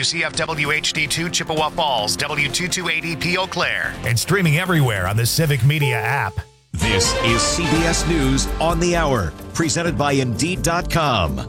WCF WHD2 Chippewa Falls, W228EP Eau Claire. And streaming everywhere on the Civic Media app. This is CBS News on the Hour, presented by Indeed.com.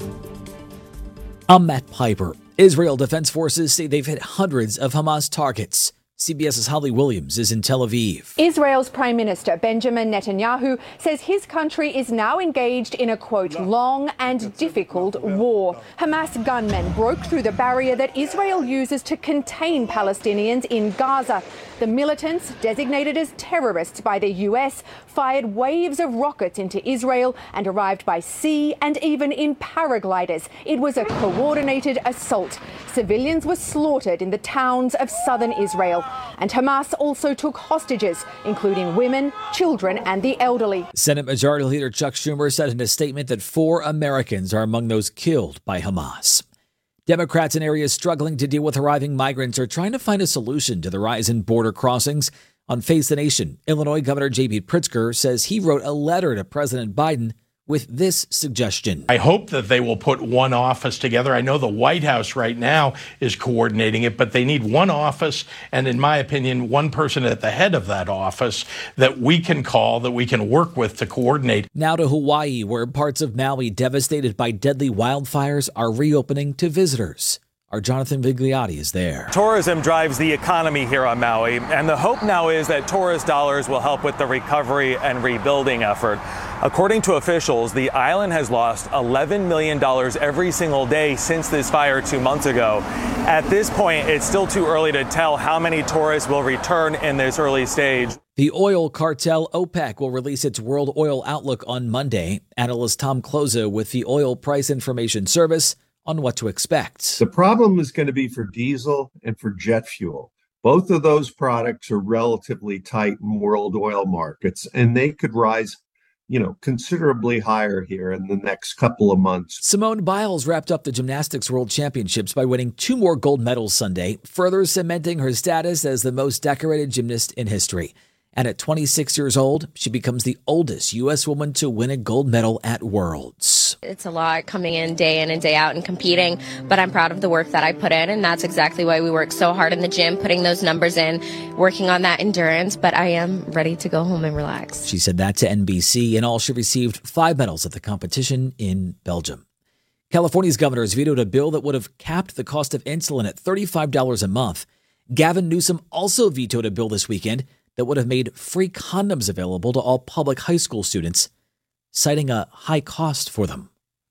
I'm Matt Piper. Israel Defense Forces say they've hit hundreds of Hamas targets. CBS's Holly Williams is in Tel Aviv. Israel's Prime Minister Benjamin Netanyahu says his country is now engaged in a, quote, long and difficult war. Hamas gunmen broke through the barrier that Israel uses to contain Palestinians in Gaza. The militants, designated as terrorists by the U.S., fired waves of rockets into Israel and arrived by sea and even in paragliders. It was a coordinated assault. Civilians were slaughtered in the towns of southern Israel. And Hamas also took hostages, including women, children, and the elderly. Senate Majority Leader Chuck Schumer said in a statement that 4 Americans are among those killed by Hamas. Democrats in areas struggling to deal with arriving migrants are trying to find a solution to the rise in border crossings. On Face the Nation, Illinois Governor J.B. Pritzker says he wrote a letter to President Biden with this suggestion. I hope that they will put one office together. I know the White House right now is coordinating it, but they need one office, and in my opinion, one person at the head of that office that we can call, that we can work with to coordinate. Now to Hawaii, where parts of Maui devastated by deadly wildfires are reopening to visitors. Our Jonathan Vigliotti is there. Tourism drives the economy here on Maui, and the hope now is that tourist dollars will help with the recovery and rebuilding effort. According to officials, the island has lost $11 million every single day since this fire 2 months ago. At this point, it's still too early to tell how many tourists will return in this early stage. The oil cartel OPEC will release its world oil outlook on Monday. Analyst Tom Kloza with the Oil Price Information Service on what to expect. The problem is going to be for diesel and for jet fuel. Both of those products are relatively tight in world oil markets, and they could rise, considerably higher here in the next couple of months. Simone Biles wrapped up the Gymnastics World Championships by winning 2 more gold medals Sunday, further cementing her status as the most decorated gymnast in history. And at 26 years old, she becomes the oldest U.S. woman to win a gold medal at Worlds. It's a lot coming in and day out and competing, but I'm proud of the work that I put in, and that's exactly why we work so hard in the gym, putting those numbers in, working on that endurance, but I am ready to go home and relax. She said that to NBC. In all, she received 5 medals at the competition in Belgium. California's governors vetoed a bill that would have capped the cost of insulin at $35 a month. Gavin Newsom also vetoed a bill this weekend that would have made free condoms available to all public high school students, citing a high cost for them.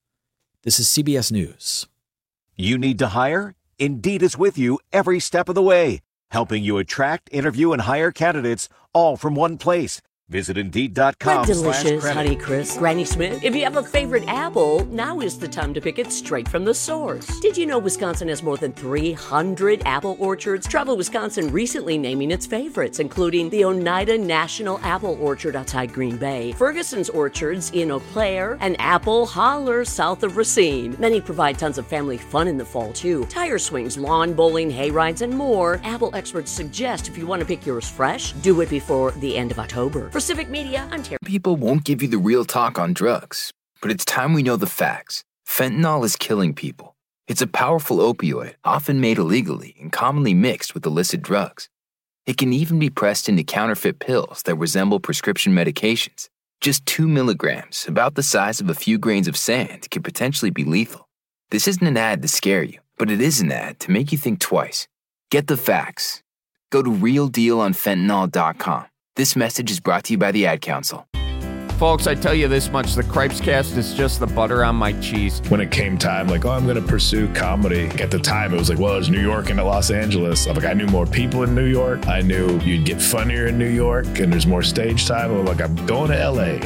This is CBS News. You need to hire? Indeed is with you every step of the way, helping you attract, interview, and hire candidates all from one place. Visit Indeed.com. Delicious, Honey Crisp, Granny Smith. If you have a favorite apple, now is the time to pick it straight from the source. Did you know Wisconsin has more than 300 apple orchards? Travel Wisconsin recently naming its favorites, including the Oneida National Apple Orchard outside Green Bay, Ferguson's Orchards in Eau Claire, and Apple Holler south of Racine. Many provide tons of family fun in the fall, too. Tire swings, lawn bowling, hay rides, and more. Apple experts suggest if you want to pick yours fresh, do it before the end of October. For Civic Media, Ontario. People won't give you the real talk on drugs, but it's time we know the facts. Fentanyl is killing people. It's a powerful opioid, often made illegally and commonly mixed with illicit drugs. It can even be pressed into counterfeit pills that resemble prescription medications. Just 2 milligrams, about the size of a few grains of sand, can potentially be lethal. This isn't an ad to scare you, but it is an ad to make you think twice. Get the facts. Go to realdealonfentanyl.com. This message is brought to you by the Ad Council. Folks, I tell you this much, the Cripes Cast is just the butter on my cheese. When it came time, I'm going to pursue comedy. At the time, it was it's New York and Los Angeles. I knew more people in New York. I knew you'd get funnier in New York, and there's more stage time. I'm going to L.A.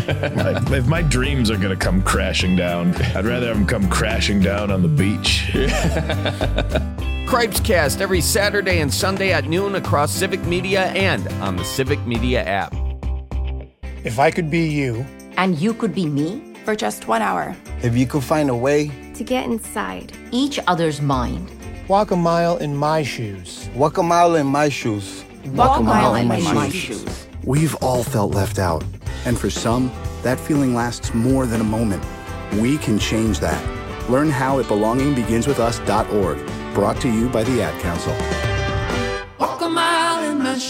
If my dreams are going to come crashing down, I'd rather have them come crashing down on the beach. Cripes Cast every Saturday and Sunday at noon across Civic Media and on the Civic Media app. If I could be you. And you could be me? For just 1 hour. If you could find a way. To get inside. Each other's mind. Walk a mile in my shoes. Walk a mile in my shoes. Walk a mile in my shoes. We've all felt left out. And for some, that feeling lasts more than a moment. We can change that. Learn how at belongingbeginswithus.org. Brought to you by the Ad Council. Walk a mile in my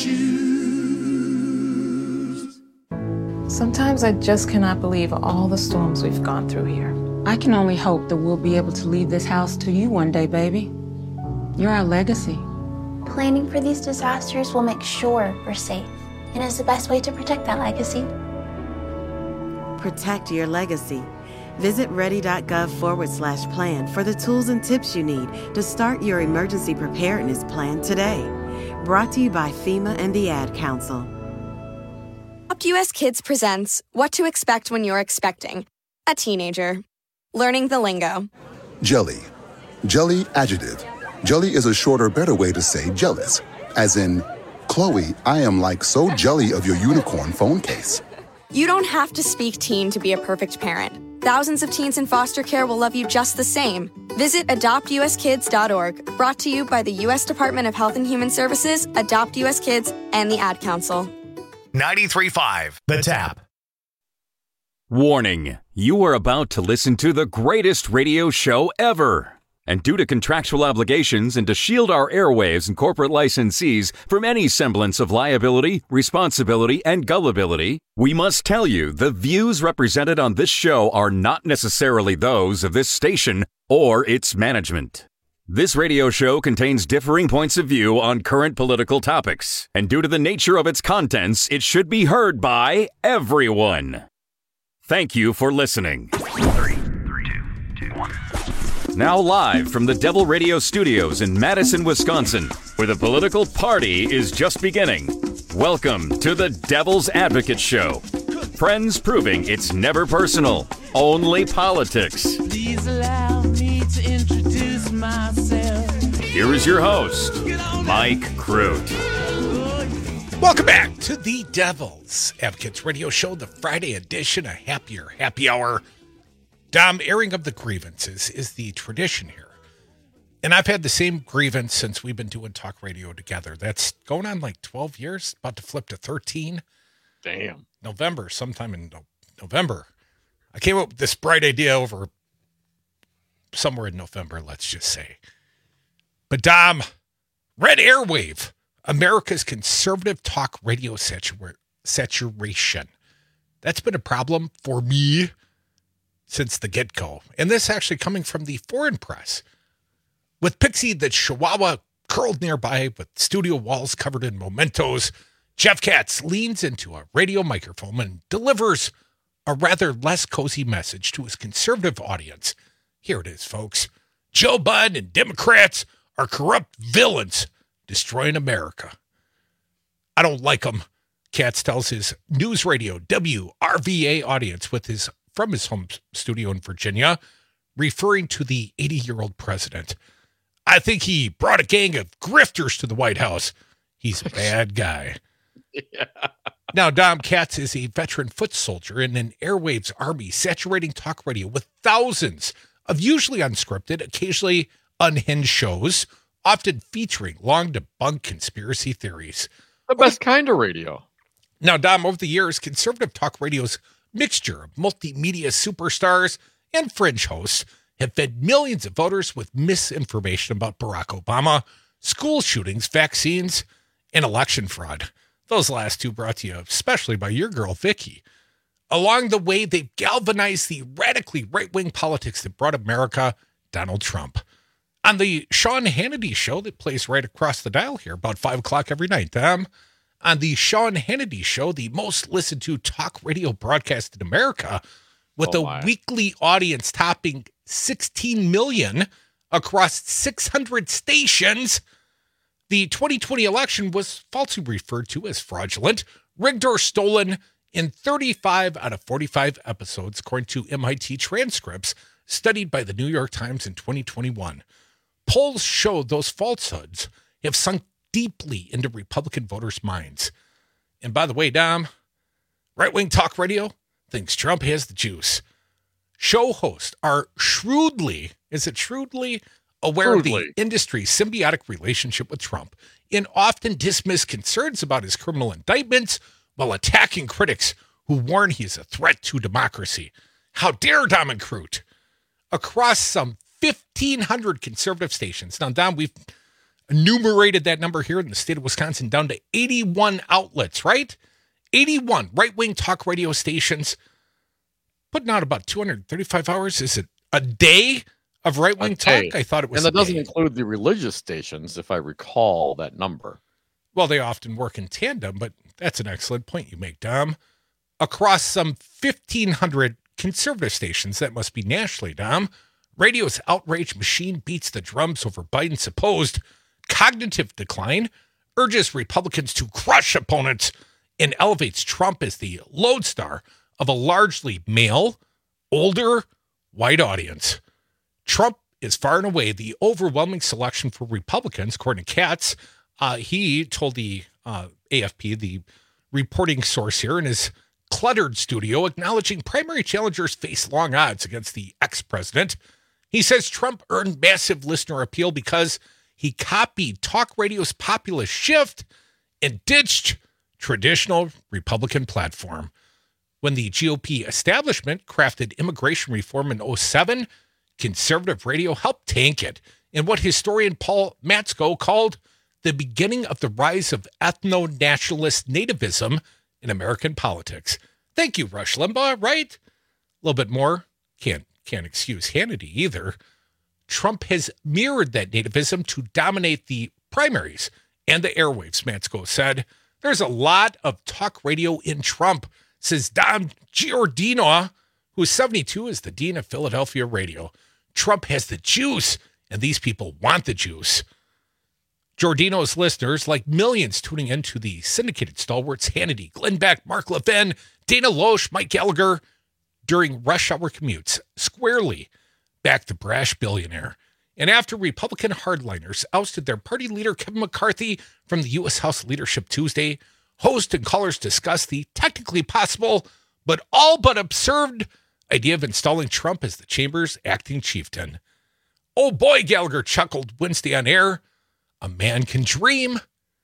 shoes. Sometimes I just cannot believe all the storms we've gone through here. I can only hope that we'll be able to leave this house to you one day, baby. You're our legacy. Planning for these disasters will make sure we're safe, and is the best way to protect that legacy. Protect your legacy. Visit ready.gov/plan for the tools and tips you need to start your emergency preparedness plan today. Brought to you by FEMA and the Ad Council. Adopt US Kids presents What to Expect When You're Expecting a Teenager. Learning the lingo. Jelly. Jelly adjective. Jelly is a shorter, better way to say jealous. As in, Chloe, I am like so jelly of your unicorn phone case. You don't have to speak teen to be a perfect parent. Thousands of teens in foster care will love you just the same. Visit adoptuskids.org. Brought to you by the U.S. Department of Health and Human Services, Adopt US Kids, and the Ad Council. 93.5 The Tap. Warning, you are about to listen to the greatest radio show ever. And due to contractual obligations and to shield our airwaves and corporate licensees from any semblance of liability, responsibility, and gullibility, we must tell you the views represented on this show are not necessarily those of this station or its management. This radio show contains differing points of view on current political topics, and due to the nature of its contents, it should be heard by everyone. Thank you for listening. 3, 2, 1. Now live from the Devil Radio Studios in Madison, Wisconsin, where the political party is just beginning. Welcome to the Devil's Advocate Show. Friends proving it's never personal, only politics. Please allow me to introduce myself. Here is your host, Mike Crute. Welcome back to the Devil's Advocates Radio Show, the Friday edition, a happier happy hour. Dom, airing of the grievances is the tradition here. And I've had the same grievance since we've been doing talk radio together. That's going on like 12 years, about to flip to 13. Damn. November, sometime in November. I came up with this bright idea over somewhere in November, let's just say. But Dom, Red Airwave, America's conservative talk radio saturation. That's been a problem for me since the get-go. And this actually coming from the foreign press. With Pixie the Chihuahua curled nearby with studio walls covered in mementos, Jeff Katz leans into a radio microphone and delivers a rather less cozy message to his conservative audience. Here it is, folks. Joe Biden and Democrats are corrupt villains destroying America. I don't like them, Katz tells his news radio WRVA audience from his home studio in Virginia, referring to the 80-year-old president. I think he brought a gang of grifters to the White House. He's a bad guy. Yeah. Now, Dom Katz is a veteran foot soldier in an airwaves army saturating talk radio with thousands of usually unscripted, occasionally unhinged shows, often featuring long-debunked conspiracy theories. The best kind of radio. Now, Dom, over the years, conservative talk radio's mixture of multimedia superstars and fringe hosts have fed millions of voters with misinformation about Barack Obama, school shootings, vaccines, and election fraud. Those last two brought to you especially by your girl, Vicky. Along the way, they've galvanized the radically right-wing politics that brought America Donald Trump. On the Sean Hannity show that plays right across the dial here, about 5 o'clock every night, Tom. On the Sean Hannity show, the most listened to talk radio broadcast in America, with a weekly audience topping 16 million across 600 stations. The 2020 election was falsely referred to as fraudulent, rigged or stolen in 35 out of 45 episodes, according to MIT transcripts studied by the New York Times in 2021. Polls show those falsehoods have sunk deeply into Republican voters' minds. And by the way, Dom, right-wing talk radio thinks Trump has the juice. Show hosts are shrewdly aware of the industry's symbiotic relationship with Trump and often dismiss concerns about his criminal indictments while attacking critics who warn he is a threat to democracy. How dare Dom and Crute? Across some 1,500 conservative stations. Now, Don, we've enumerated that number here in the state of Wisconsin down to 81 outlets, right? 81 right-wing talk radio stations putting out about 235 hours. Is it a day of right-wing talk? I thought it was. And that doesn't include the religious stations, if I recall that number. Well, they often work in tandem, but that's an excellent point you make, Dom. Across some 1,500 conservative stations, that must be nationally, Dom, radio's outrage machine beats the drums over Biden's supposed cognitive decline, urges Republicans to crush opponents, and elevates Trump as the lodestar of a largely male, older, white audience. Trump is far and away the overwhelming selection for Republicans, according to Katz. He told the AFP, the reporting source here, in his cluttered studio, acknowledging primary challengers face long odds against the ex-president. He says Trump earned massive listener appeal because he copied talk radio's populist shift and ditched traditional Republican platform. When the GOP establishment crafted immigration reform in 2007, conservative radio helped tank it in what historian Paul Matsko called the beginning of the rise of ethno-nationalist nativism in American politics. Thank you, Rush Limbaugh, right? A little bit more. Can't excuse Hannity either. Trump has mirrored that nativism to dominate the primaries and the airwaves, Matsko said. There's a lot of talk radio in Trump, says Don Giordino, who is 72, is the dean of Philadelphia Radio. Trump has the juice, and these people want the juice. Giordino's listeners, like millions tuning into the syndicated stalwarts Hannity, Glenn Beck, Mark Levin, Dana Loesch, Mike Gallagher, during rush hour commutes, squarely backed the brash billionaire. And after Republican hardliners ousted their party leader Kevin McCarthy from the U.S. House leadership Tuesday, hosts and callers discussed the technically possible but all but absurd idea of installing Trump as the chamber's acting chieftain. Oh boy, Gallagher chuckled Wednesday on air. A man can dream.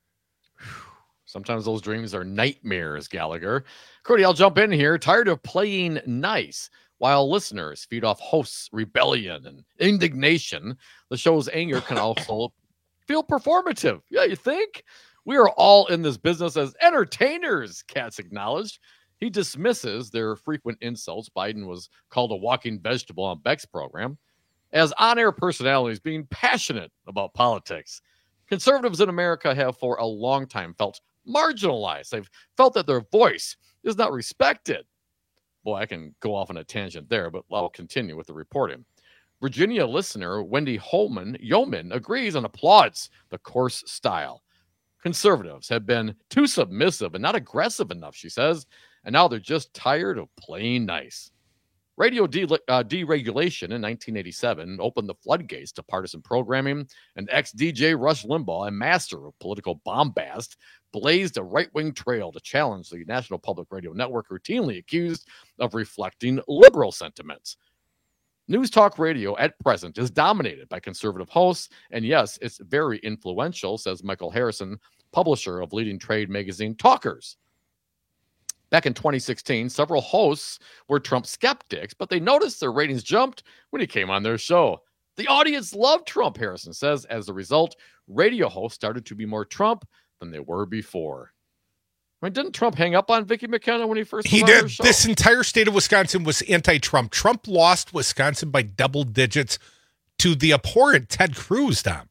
Sometimes those dreams are nightmares, Gallagher. Cody, I'll jump in here. Tired of playing nice while listeners feed off hosts' rebellion and indignation. The show's anger can also feel performative. Yeah, you think? We are all in this business as entertainers, Katz acknowledged. He dismisses their frequent insults. Biden was called a walking vegetable on Beck's program. As on-air personalities being passionate about politics. Conservatives in America have for a long time felt marginalized. They've felt that their voice is not respected. Boy, I can go off on a tangent there, but I'll continue with the reporting. Virginia listener Wendy Yeoman agrees and applauds the coarse style. Conservatives have been too submissive and not aggressive enough, she says, and now they're just tired of playing nice. Radio deregulation in 1987 opened the floodgates to partisan programming, and ex-DJ Rush Limbaugh, a master of political bombast, blazed a right-wing trail to challenge the National Public Radio Network, routinely accused of reflecting liberal sentiments. News talk radio at present is dominated by conservative hosts, and yes, it's very influential, says Michael Harrison, publisher of leading trade magazine Talkers. Back in 2016, several hosts were Trump skeptics, but they noticed their ratings jumped when he came on their show. The audience loved Trump, Harrison says. As a result, radio hosts started to be more Trump than they were before. I mean, didn't Trump hang up on Vicki McKenna when he first was on did. Her show? This entire state of Wisconsin was anti-Trump. Trump lost Wisconsin by double digits to the abhorrent Ted Cruz, Dom.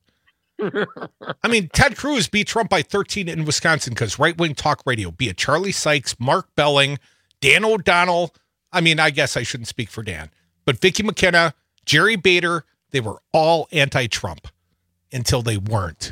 I mean, Ted Cruz beat Trump by 13 in Wisconsin because right-wing talk radio, be it Charlie Sykes, Mark Belling, Dan O'Donnell. I mean, I guess I shouldn't speak for Dan, but Vicki McKenna, Jerry Bader, they were all anti-Trump until they weren't.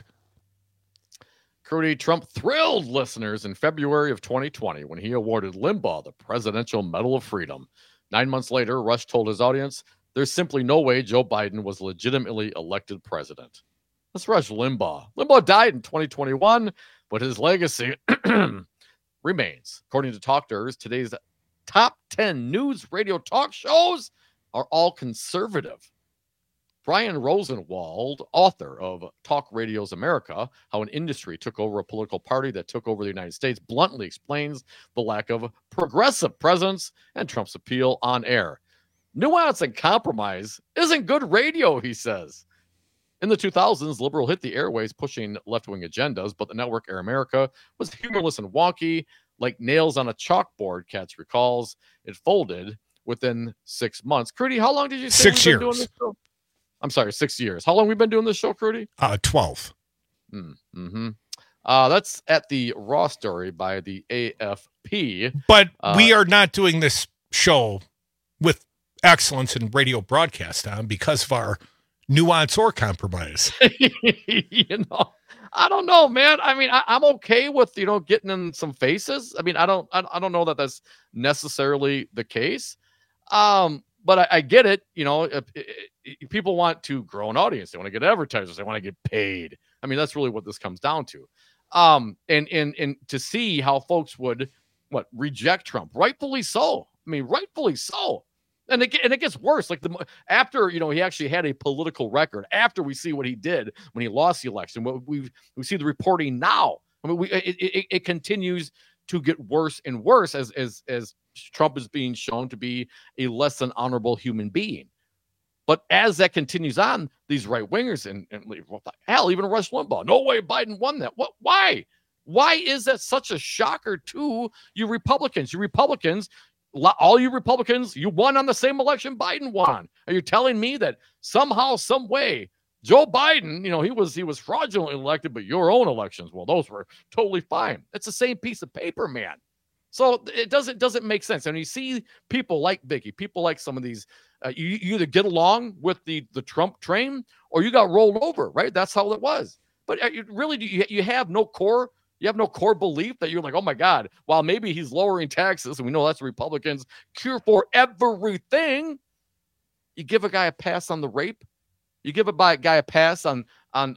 Cody, Trump thrilled listeners in February of 2020 when he awarded Limbaugh the Presidential Medal of Freedom. 9 months later, Rush told his audience, there's simply no way Joe Biden was legitimately elected president. Let's Rush Limbaugh. Limbaugh died in 2021, but his legacy remains. According to Talkers, today's top 10 news radio talk shows are all conservative. Brian Rosenwald, author of Talk Radio's America, How an Industry Took Over a Political Party That Took Over the United States, bluntly explains the lack of progressive presence and Trump's appeal on air. Nuance and compromise isn't good radio, he says. In the 2000s, Liberal hit the airways pushing left-wing agendas, but the network Air America was humorless and wonky, like nails on a chalkboard, Katz recalls. It folded within 6 months. Crudy, how long did you say 6 we've been doing years. this show? I'm sorry, 6 years. How long have we been doing this show, Crudy? 12. Mm-hmm. That's at the Raw story by the AFP. But we are not doing this show with excellence in radio broadcast on because of our nuance or compromise. You know, I don't know, man. I mean, I'm okay with, you know, getting in some faces. I mean, I don't know that that's necessarily the case. But I get it. You know, if people want to grow an audience, they want to get advertisers, they want to get paid. I mean, that's really what this comes down to. And to see how folks would reject Trump, rightfully so. I mean, rightfully so. And it gets worse. Like after, you know, he actually had a political record. After we see what he did when he lost the election, what we see the reporting now. I mean, it continues to get worse and worse as Trump is being shown to be a less than honorable human being. But as that continues on, these right wingers and hell, even Rush Limbaugh, no way Biden won that. What? Why? Why is that such a shocker to you Republicans? You Republicans. All you Republicans, you won on the same election Biden won. Are you telling me that somehow, some way, Joe Biden, you know, he was fraudulently elected, but your own elections, well, those were totally fine. It's the same piece of paper, man. So it doesn't make sense. And you see people like Vicky, people like some of these, you either get along with the Trump train or you got rolled over, right? That's how it was. But you have no core. You have no core belief that you're like, oh my God, while maybe he's lowering taxes, and we know that's the Republicans' cure for everything. You give a guy a pass on the rape. You give a guy a pass on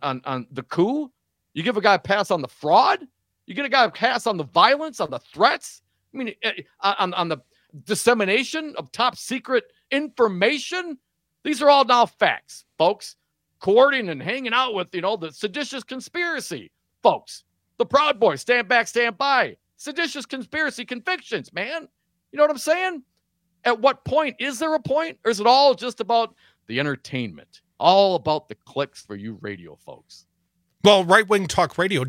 the coup. You give a guy a pass on the fraud. You get a guy a pass on the violence, on the threats. I mean, on the dissemination of top secret information. These are all now facts, folks. Courting and hanging out with, you know, the seditious conspiracy, folks. The Proud Boys, stand back, stand by. Seditious conspiracy convictions, man. You know what I'm saying? At what point? Is there a point? Or is it all just about the entertainment? All about the clicks for you radio folks? Well, right-wing talk radio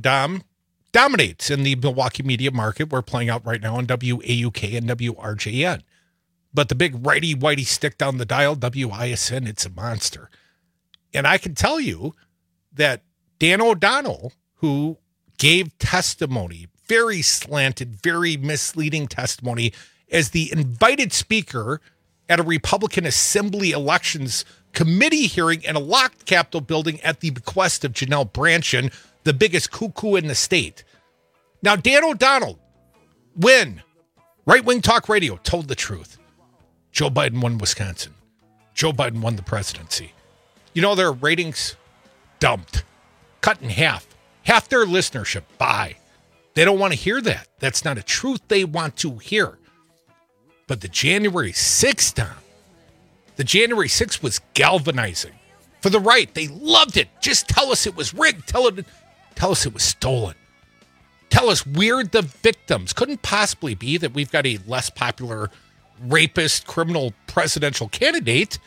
dominates in the Milwaukee media market. We're playing out right now on WAUK and WRJN. But the big righty-whitey stick down the dial, WISN, it's a monster. And I can tell you that Dan O'Donnell, who gave testimony, very slanted, very misleading testimony as the invited speaker at a Republican Assembly Elections Committee hearing in a locked Capitol building at the bequest of Janelle Brandtjen, the biggest cuckoo in the state. Now, Dan O'Donnell, when right-wing talk radio told the truth, Joe Biden won Wisconsin. Joe Biden won the presidency. You know, their ratings dumped, cut in half. Half their listenership, bye. They don't want to hear that. That's not a truth they want to hear. But the January 6th, Tom, the January 6th was galvanizing for the right. They loved it. Just tell us it was rigged. Tell us it was stolen. Tell us we're the victims. Couldn't possibly be that we've got a less popular rapist, criminal presidential candidate.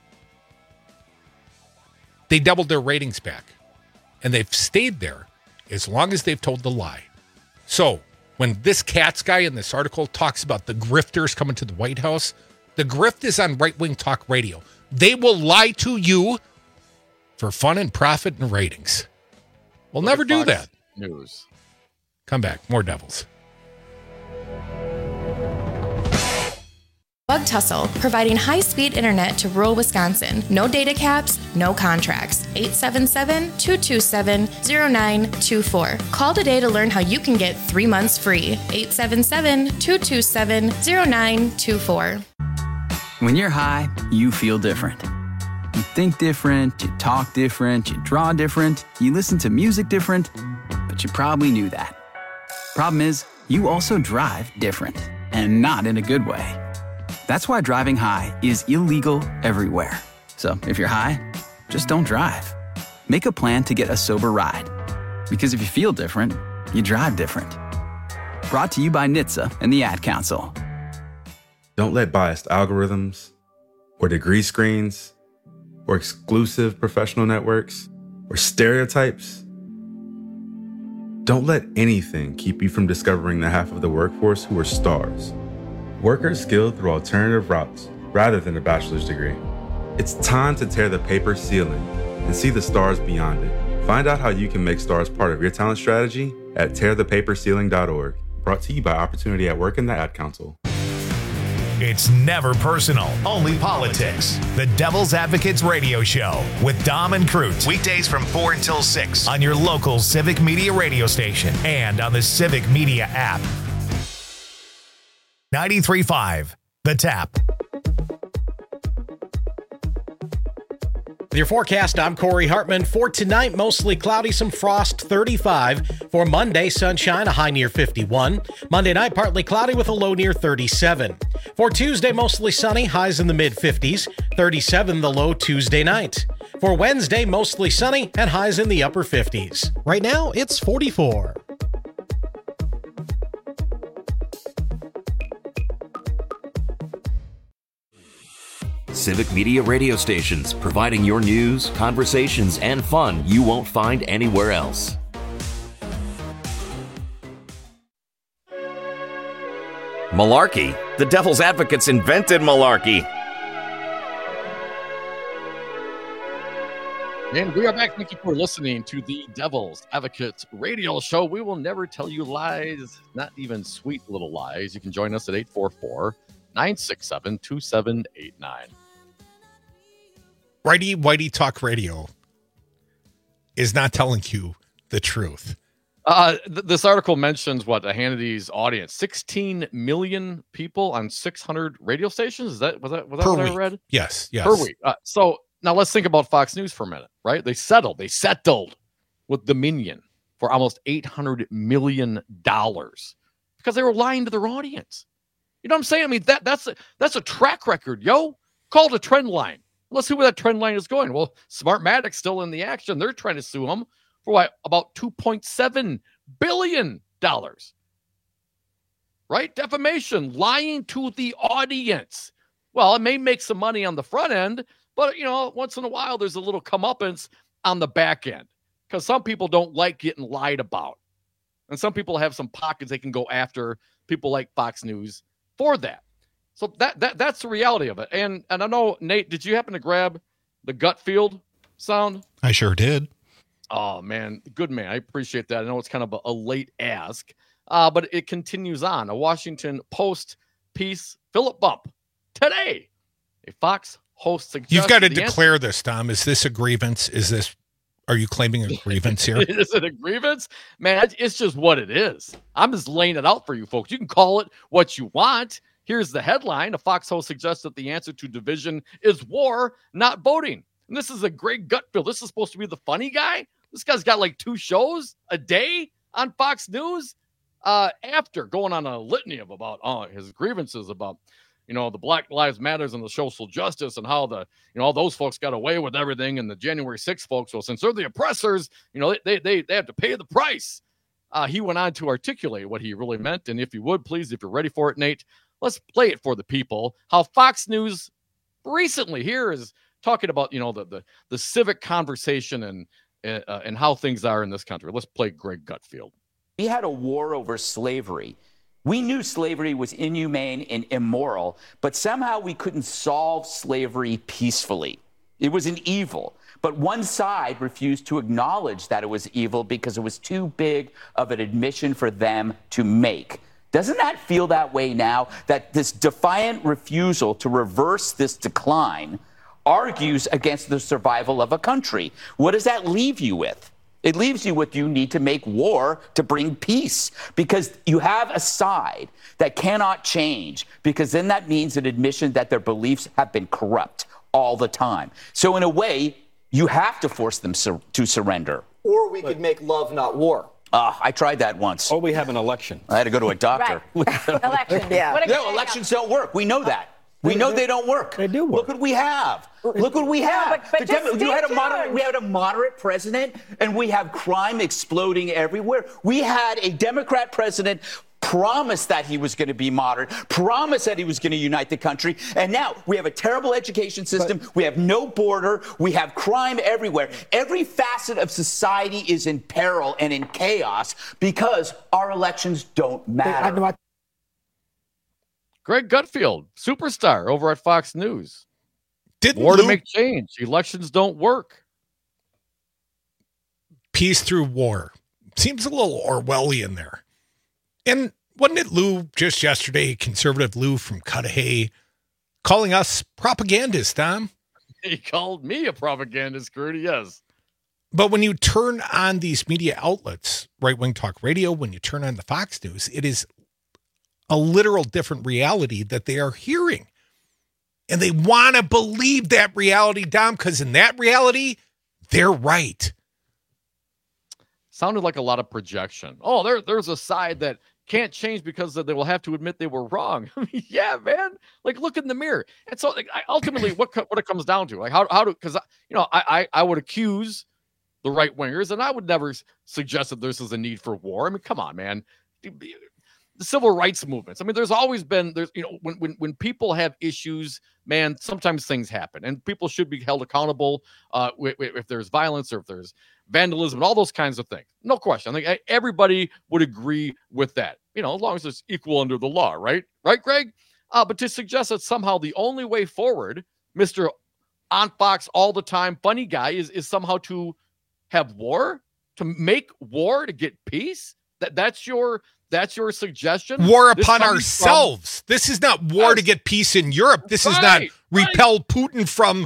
They doubled their ratings back. And they've stayed there as long as they've told the lie. So when this Katz guy in this article talks about the grifters coming to the White House, the grift is on right-wing talk radio. They will lie to you for fun and profit and ratings. We'll never do that. News. Come back. More Devils. Bug Tussle, providing high-speed internet to rural Wisconsin. No data caps, no contracts. 877-227-0924. Call today to learn how you can get 3 months free. 877-227-0924. When you're high, you feel different. You think different, you talk different, you draw different, you listen to music different, but you probably knew that. Problem is, you also drive different, and not in a good way. That's why driving high is illegal everywhere. So if you're high, just don't drive. Make a plan to get a sober ride. Because if you feel different, you drive different. Brought to you by NHTSA and the Ad Council. Don't let biased algorithms, or degree screens, or exclusive professional networks, or stereotypes. Don't let anything keep you from discovering the half of the workforce who are stars. Workers skilled through alternative routes rather than a bachelor's degree. It's time to tear the paper ceiling and see the stars beyond it. Find out how you can make stars part of your talent strategy at tearthepaperceiling.org. Brought to you by Opportunity at Work and the Ad Council. It's never personal, only politics. The Devil's Advocates Radio Show with Dom and Cruz. Weekdays from 4 until 6 on your local Civic Media radio station and on the Civic Media app. 93.5, The Tap. With your forecast, I'm Corey Hartman. For tonight, mostly cloudy, some frost, 35. For Monday, sunshine, a high near 51. Monday night, partly cloudy with a low near 37. For Tuesday, mostly sunny, highs in the mid-50s. 37 the low Tuesday night. For Wednesday, mostly sunny and highs in the upper 50s. Right now, it's 44. Civic Media radio stations, providing your news, conversations, and fun you won't find anywhere else. Malarkey. The Devil's Advocates invented malarkey. And we are back. Thank you for listening to the Devil's Advocates radio show. We will never tell you lies, not even sweet little lies. You can join us at 844-967-2789. Righty Whitey Talk Radio is not telling you the truth. This article mentions Hannity's audience, 16 million people on 600 radio stations. Was that what I read? Yes. Per week. So now let's think about Fox News for a minute, right? They settled with Dominion for almost $800 million because they were lying to their audience. You know what I'm saying? I mean, that's a track record, yo. Call it a trend line. Let's see where that trend line is going. Well, Smartmatic's still in the action. They're trying to sue them for about $2.7 billion. Right? Defamation, lying to the audience. Well, it may make some money on the front end, but, once in a while, there's a little comeuppance on the back end because some people don't like getting lied about. And some people have some pockets they can go after people like Fox News for that. So that's the reality of it. And I know, Nate, did you happen to grab the Gutfield sound? I sure did. Oh, man. Good man. I appreciate that. I know it's kind of a late ask, but it continues on. A Washington Post piece, Philip Bump, today. A Fox host suggests... You've got to declare this, Tom. Is this a grievance? Are you claiming a grievance here? Is it a grievance? Man, it's just what it is. I'm just laying it out for you folks. You can call it what you want. Here's the headline. A Fox host suggests that the answer to division is war, not voting. And this is a Greg Gutfield. This is supposed to be the funny guy. This guy's got like 2 shows a day on Fox News after going on a litany of about his grievances about, the Black Lives Matters and the social justice and how all those folks got away with everything. And the January 6th folks, well, since they're the oppressors, they have to pay the price. He went on to articulate what he really meant. And if you would, please, if you're ready for it, Nate, let's play it for the people. How Fox News recently here is talking about, the civic conversation and how things are in this country. Let's play Greg Gutfield. We had a war over slavery. We knew slavery was inhumane and immoral, but somehow we couldn't solve slavery peacefully. It was an evil, but one side refused to acknowledge that it was evil because it was too big of an admission for them to make. Doesn't that feel that way now, that this defiant refusal to reverse this decline argues against the survival of a country? What does that leave you with? It leaves you with you need to make war to bring peace because you have a side that cannot change because then that means an admission that their beliefs have been corrupt all the time. So in a way, you have to force them to surrender. Or we could make love, not war. I tried that once. Or we have an election. I had to go to a doctor. Election, yeah. No, elections don't work. We know that. We know they don't work. They do work. Look what we have. Look what we have. We had a moderate president, and we have crime exploding everywhere. We had a Democrat president promised that he was going to be moderate, promised that he was going to unite the country. And now we have a terrible education system. We have no border. We have crime everywhere. Every facet of society is in peril and in chaos because our elections don't matter. Greg Gutfeld, superstar over at Fox News. Didn't war to make change. Elections don't work. Peace through war. Seems a little Orwellian there. And wasn't it Lou just yesterday, conservative Lou from Cudahy, calling us propagandists, Tom? He called me a propagandist, Crudy, yes. But when you turn on these media outlets, right-wing talk radio, when you turn on the Fox News, it is a literal different reality that they are hearing. And they want to believe that reality, Dom, because in that reality, they're right. Sounded like a lot of projection. Oh, there's a side that can't change because they will have to admit they were wrong. I mean, yeah, man. Like, look in the mirror. And so, like, ultimately, what it comes down to, like, how do, because I would accuse the right wingers, and I would never suggest that this is a need for war. I mean, come on, man. The civil rights movements. I mean, there's always been, when people have issues, man, sometimes things happen, and people should be held accountable if there's violence or if there's vandalism and all those kinds of things. No question. I think everybody would agree with that, as long as it's equal under the law, right? Right, Greg? But to suggest that somehow the only way forward, Mr. On Fox all the time funny guy, is somehow to have war, to make war, to get peace. That's your suggestion. War upon ourselves. This is not war to get peace in Europe. This is not repel Putin from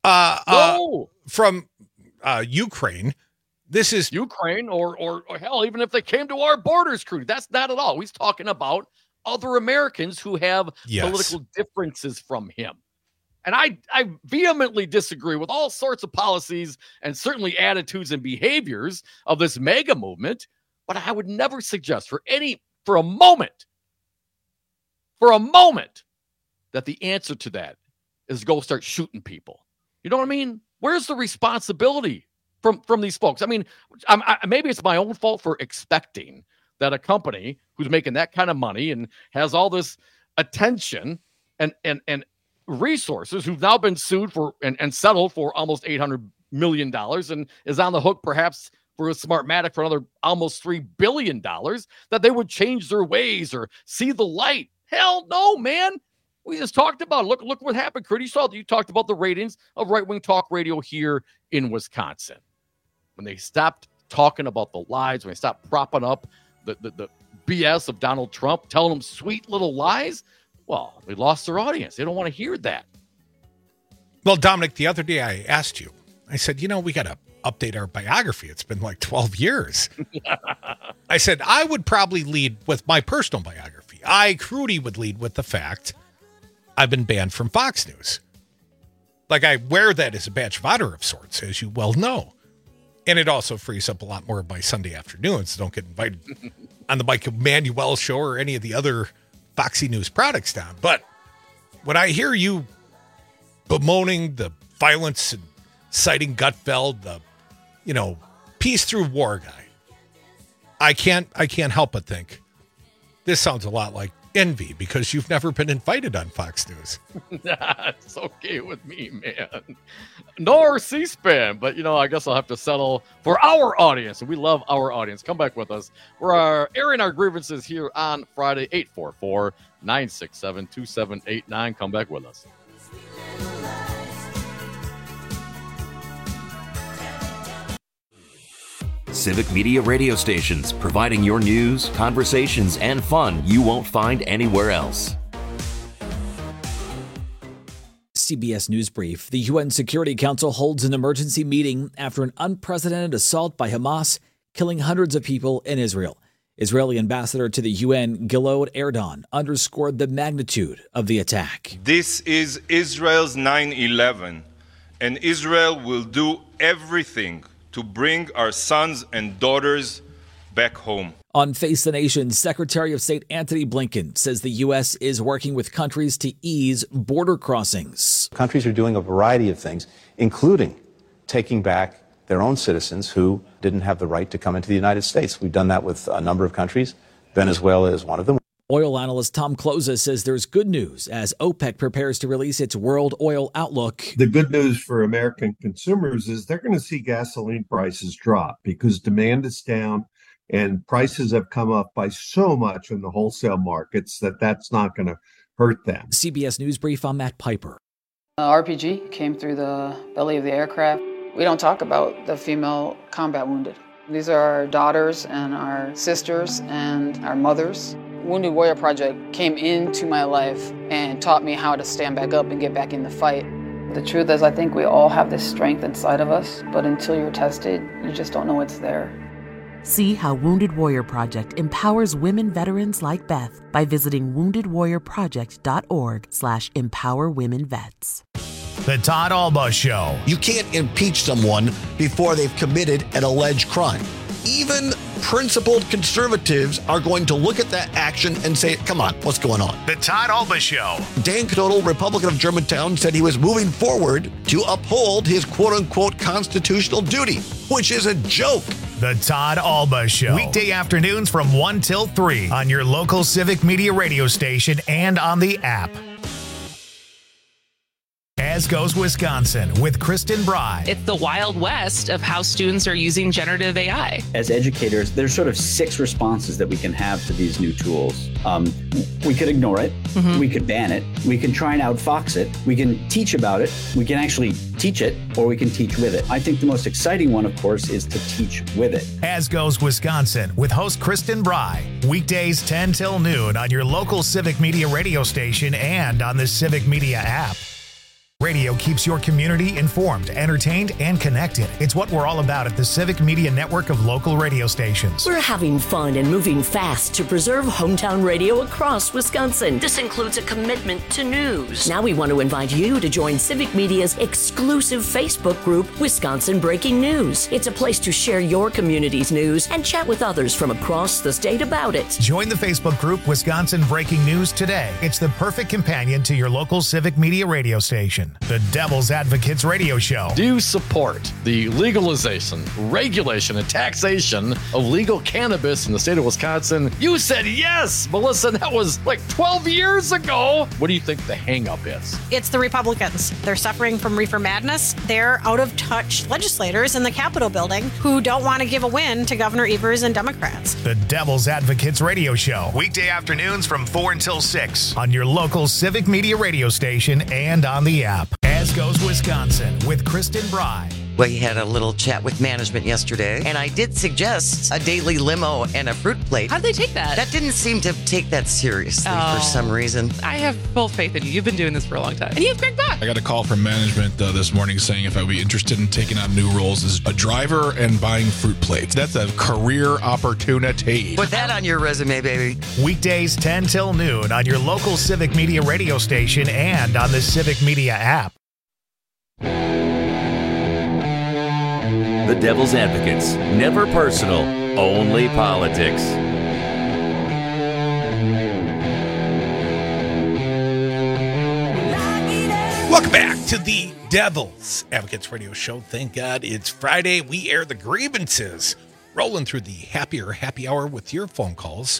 Ukraine. This is Ukraine or hell, even if they came to our borders, Crudy. That's not at all. He's talking about other Americans who have political differences from him. And I vehemently disagree with all sorts of policies and certainly attitudes and behaviors of this mega movement. But I would never suggest for a moment, that the answer to that is go start shooting people. You know what I mean? Where's the responsibility from these folks? I mean, maybe it's my own fault for expecting that a company who's making that kind of money and has all this attention and resources, who've now been sued for and settled for almost $800 million and is on the hook perhaps for a Smartmatic for another almost $3 billion, that they would change their ways or see the light. Hell no, man. We just talked about it. Look what happened, Crudy. You talked about the ratings of right-wing talk radio here in Wisconsin. When they stopped talking about the lies, when they stopped propping up the BS of Donald Trump, telling them sweet little lies, well, we lost their audience. They don't want to hear that. Well, Dominic, the other day I asked you, I said, we got to update our biography. It's been like 12 years. I said, I would probably lead with my personal biography. Crudy, would lead with the fact I've been banned from Fox News. Like, I wear that as a badge of honor of sorts, as you well know. And it also frees up a lot more of my Sunday afternoons. Don't get invited on the Mike Emanuel show or any of the other Foxy News products down. But when I hear you bemoaning the violence and citing Gutfeld, the peace through war guy, I can't help but think this sounds a lot like envy because you've never been invited on Fox News. It's okay with me, man. Nor C-SPAN, but I guess I'll have to settle for our audience, and we love our audience. Come back with us. We're airing our grievances here on Friday, 844-967-2789. Come back with us. Civic Media radio stations, providing your news, conversations, and fun you won't find anywhere else. CBS News Brief. The UN Security Council holds an emergency meeting after an unprecedented assault by Hamas, killing hundreds of people in Israel. Israeli ambassador to the UN, Gilad Erdan, underscored the magnitude of the attack. This is Israel's 9/11, and Israel will do everything to bring our sons and daughters back home. On Face the Nation, Secretary of State Antony Blinken says the U.S. is working with countries to ease border crossings. Countries are doing a variety of things, including taking back their own citizens who didn't have the right to come into the United States. We've done that with a number of countries, Venezuela is one of them. Oil analyst Tom Closa says there's good news as OPEC prepares to release its world oil outlook. The good news for American consumers is they're going to see gasoline prices drop because demand is down and prices have come up by so much in the wholesale markets that's not going to hurt them. CBS News Brief, I'm Matt Piper. RPG came through the belly of the aircraft. We don't talk about the female combat wounded. These are our daughters and our sisters and our mothers. Wounded Warrior Project came into my life and taught me how to stand back up and get back in the fight. The truth is, I think we all have this strength inside of us, but until you're tested, you just don't know it's there. See how Wounded Warrior Project empowers women veterans like Beth by visiting woundedwarriorproject.org/empowerwomenvets. The Todd Alba Show. You can't impeach someone before they've committed an alleged crime. Even principled conservatives are going to look at that action and say, come on, what's going on? The Todd Alba Show. Dan Knodel, Republican of Germantown, said he was moving forward to uphold his quote-unquote constitutional duty, which is a joke. The Todd Alba Show. Weekday afternoons from 1 till 3 on your local Civic Media radio station and on the app. As Goes Wisconsin with Kristen Bry. It's the Wild West of how students are using generative AI. As educators, there's sort of 6 responses that we can have to these new tools. We could ignore it. Mm-hmm. We could ban it. We can try and outfox it. We can teach about it. We can actually teach it, or we can teach with it. I think the most exciting one, of course, is to teach with it. As Goes Wisconsin with host Kristen Bry. Weekdays 10 till noon on your local Civic Media radio station and on the Civic Media app. Radio keeps your community informed, entertained, and connected. It's what we're all about at the Civic Media network of local radio stations. We're having fun and moving fast to preserve hometown radio across Wisconsin. This includes a commitment to news. Now we want to invite you to join Civic Media's exclusive Facebook group, Wisconsin Breaking News. It's a place to share your community's news and chat with others from across the state about it. Join the Facebook group Wisconsin Breaking News today. It's the perfect companion to your local Civic Media radio station. The Devil's Advocates Radio Show. Do you support the legalization, regulation, and taxation of legal cannabis in the state of Wisconsin? You said yes, Melissa. That was like 12 years ago. What do you think the hang-up is? It's the Republicans. They're suffering from reefer madness. They're out-of-touch legislators in the Capitol building who don't want to give a win to Governor Evers and Democrats. The Devil's Advocates Radio Show. Weekday afternoons from 4 until 6 on your local Civic Media radio station and on the app. As Goes Wisconsin with Kristen Bry. We had a little chat with management yesterday, and I did suggest a daily limo and a fruit plate. How'd they take that? That didn't seem to take that seriously for some reason. I have full faith in you. You've been doing this for a long time. And you have Greg Bach. I got a call from management this morning saying if I'd be interested in taking on new roles as a driver and buying fruit plates. That's a career opportunity. Put that on your resume, baby. Weekdays 10 till noon on your local Civic Media radio station and on the Civic Media app. The Devil's Advocates. Never personal, only politics. Welcome back to the Devil's Advocates Radio Show. Thank God it's Friday. We air the grievances. Rolling through the happier happy hour with your phone calls.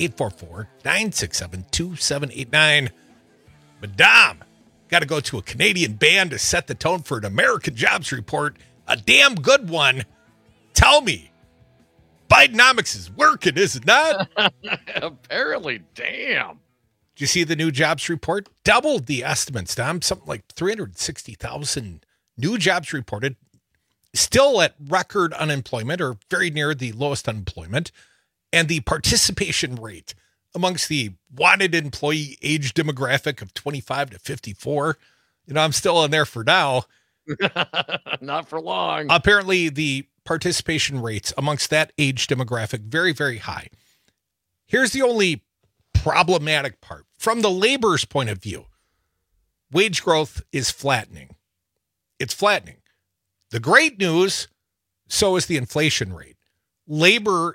844-967-2789. Madame, got to go to a Canadian band to set the tone for an American jobs report. A damn good one. Tell me, Bidenomics is working, is it not? Apparently, damn. Did you see the new jobs report? Doubled the estimates, Dom. Something like 360,000 new jobs reported. Still at record unemployment, or very near the lowest unemployment. And the participation rate amongst the wanted employee age demographic of 25 to 54. You know, I'm still in there for now. Not for long. Apparently, the participation rates amongst that age demographic, very, very high. Here's the only problematic part. From the labor's point of view, wage growth is flattening. It's flattening. The great news, so is the inflation rate. Labor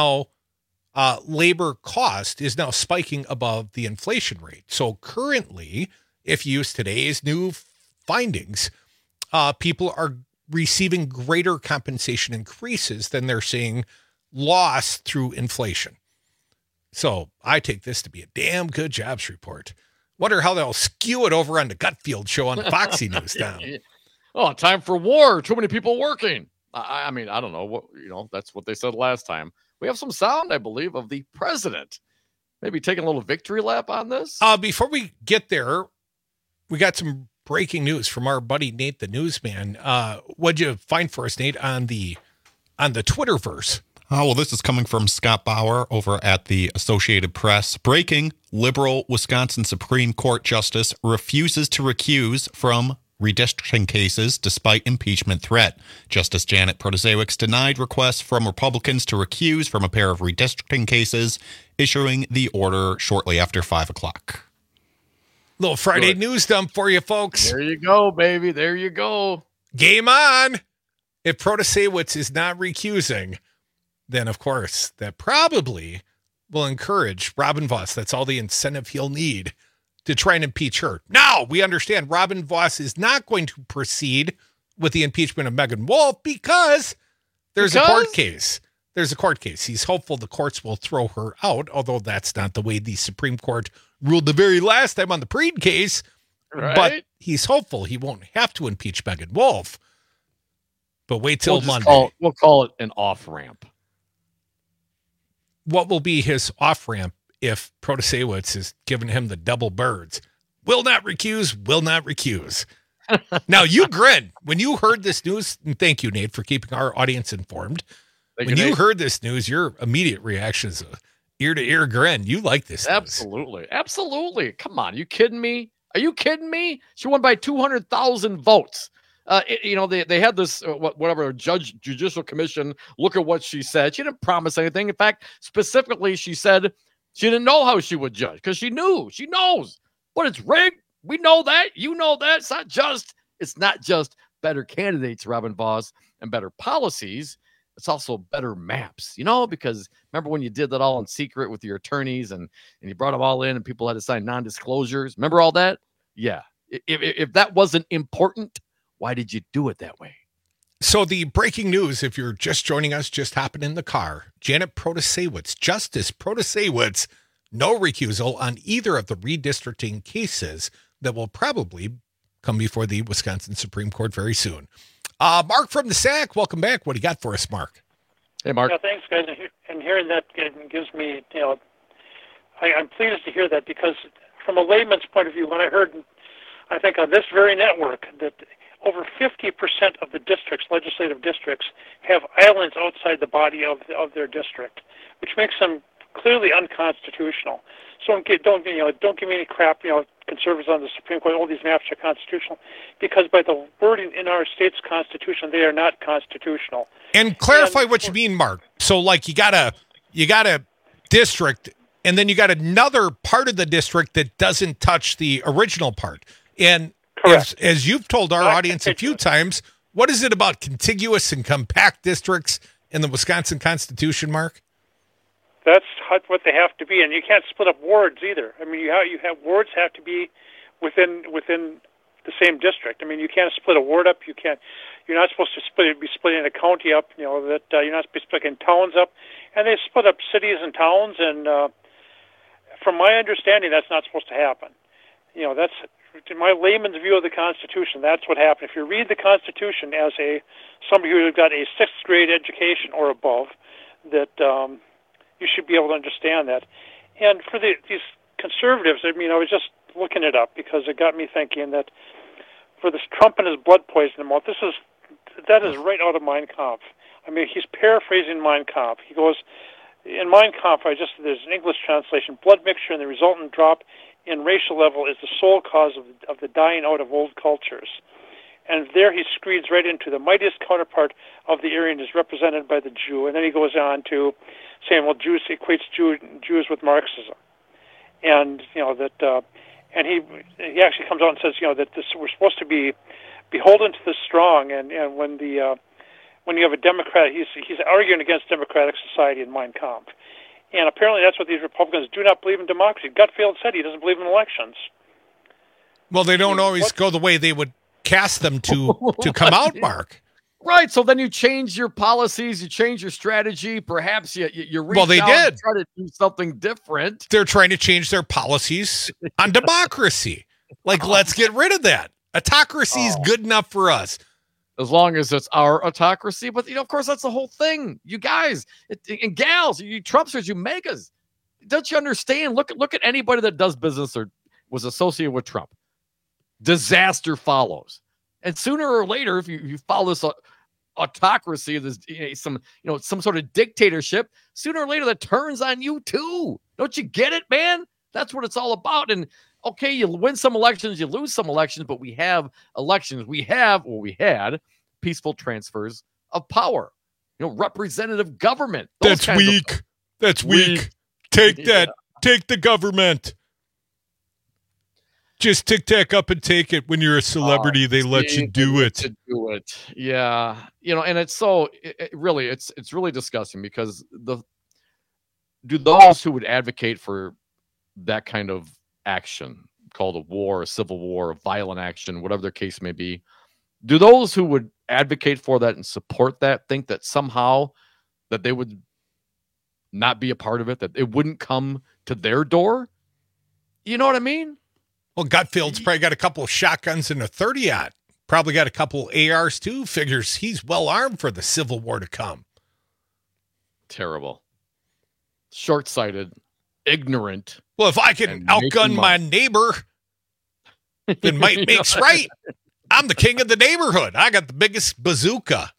cost is now spiking above the inflation rate. So currently, if you use today's new findings, people are receiving greater compensation increases than they're seeing lost through inflation. So I take this to be a damn good jobs report. Wonder how they'll skew it over on the Gutfield show on Foxy News down. Oh, time for war. Too many people working. I mean, I don't know what, that's what they said last time. We have some sound, I believe, of the president. Maybe taking a little victory lap on this. Before we get there, we got some breaking news from our buddy Nate, the newsman. What'd you find for us, Nate, on the Twitterverse? Oh, well, this is coming from Scott Bauer over at the Associated Press. Breaking: liberal Wisconsin Supreme Court justice refuses to recuse from redistricting cases despite impeachment threat. Justice Janet Protasiewicz denied requests from Republicans to recuse from a pair of redistricting cases, issuing the order shortly after 5 o'clock. Little Friday news dump for you, folks. There you go, baby. There you go. Game on. If Protasiewicz is not recusing, then, of course, that probably will encourage Robin Vos. That's all the incentive he'll need to try and impeach her. Now, we understand Robin Vos is not going to proceed with the impeachment of Megan Wolf because there's a court case. There's a court case. He's hopeful the courts will throw her out, although that's not the way the Supreme Court ruled the very last time on the Preed case. Right? But he's hopeful he won't have to impeach Megan Wolf. But wait till Monday. We'll call it an off-ramp. What will be his off-ramp if Protasiewicz is giving him the double birds? Will not recuse, will not recuse. Now, you grin. When you heard this news, and thank you, Nate, for keeping our audience informed. When you heard this news, your immediate reaction is a ear-to-ear grin. You like this news. Absolutely. Come on. Are you kidding me? She won by 200,000 votes. They had this, whatever, judicial commission. Look at what she said. She didn't promise anything. In fact, specifically, she said she didn't know how she would judge because she knows, but it's rigged. We know that. You know that. It's not just better candidates, Robin Vos, and better policies. It's also better maps, because remember when you did that all in secret with your attorneys and you brought them all in and people had to sign non-disclosures. Remember all that? Yeah. If that wasn't important, why did you do it that way? So the breaking news, if you're just joining us, just hopping in the car, Janet Protasiewicz, Justice Protasiewicz, no recusal on either of the redistricting cases that will probably come before the Wisconsin Supreme Court very soon. Mark from the SAC, welcome back. What do you got for us, Mark? Hey, Mark. Yeah, thanks, guys. And hearing that gives me, I'm pleased to hear that because from a layman's point of view, when I heard, I think on this very network, that over 50% of the legislative districts, have islands outside the body of their district, which makes them clearly unconstitutional. So don't give me any crap, conservatives on the Supreme Court, all these maps are constitutional, because by the wording in our state's constitution, they are not constitutional. And clarify what you mean, Mark. So like you got a district, and then you got another part of the district that doesn't touch the original part. And as you've told our audience a few times, what is it about contiguous and compact districts in the Wisconsin Constitution, Mark? That's what they have to be, and you can't split up wards either. I mean, you have wards have to be within the same district. I mean, you can't split a ward up. You're not supposed to be splitting a county up. You're not supposed to be splitting towns up, and they split up cities and towns. And from my understanding, that's not supposed to happen. That's in my layman's view of the Constitution. That's what happened. If you read the Constitution as somebody who got a 6th grade education or above, that you should be able to understand that. And for these conservatives, I mean, I was just looking it up because it got me thinking that for this Trump and his blood poisoning mouth, that is right out of Mein Kampf. I mean, he's paraphrasing Mein Kampf. He goes, in Mein Kampf, there's an English translation, blood mixture and the resultant drop in racial level is the sole cause of the dying out of old cultures. And there he screeds right into the mightiest counterpart of the Aryan is represented by the Jew. And then he goes on to saying, well, Jews equates Jews with Marxism. And, and he actually comes out and says, that we're supposed to be beholden to the strong. And when you have a Democrat, he's arguing against democratic society in Mein Kampf. And apparently that's what these Republicans do not believe in democracy. Gutfield said he doesn't believe in elections. Well, they don't always go the way they would cast them to come out, Mark. Right. So then you change your policies, you change your strategy. Perhaps you reach Well, they out did. and try to do something different. They're trying to change their policies on democracy. Like, let's get rid of that. Autocracy is good enough for us. As long as it's our autocracy. But, of course, that's the whole thing. You guys and gals, you Trumpsters, you megas. Don't you understand? Look at anybody that does business or was associated with Trump. Disaster follows. And sooner or later, if you follow this autocracy, this some sort of dictatorship, sooner or later that turns on you too. Don't you get it, man? That's what it's all about. And okay, you win some elections, you lose some elections, but we have elections. We had peaceful transfers of power. Representative government. That's weak. That's weak. Take that. Take the government. Just tic-tac up and take it. When you're a celebrity, they let you do it. Yeah. And it's so it's really disgusting because those who would advocate for that kind of action, called a war, a civil war, a violent action, whatever their case may be, do those who would advocate for that and support that think that somehow that they would not be a part of it, that it wouldn't come to their door? You know what I mean? Well, Gutfield's probably got a couple of shotguns and a 30-aught. Probably got a couple ARs too. Figures he's well armed for the Civil War to come. Terrible. Short-sighted. Ignorant. Well, if I can outgun my neighbor, then might makes right. I'm the king of the neighborhood. I got the biggest bazooka.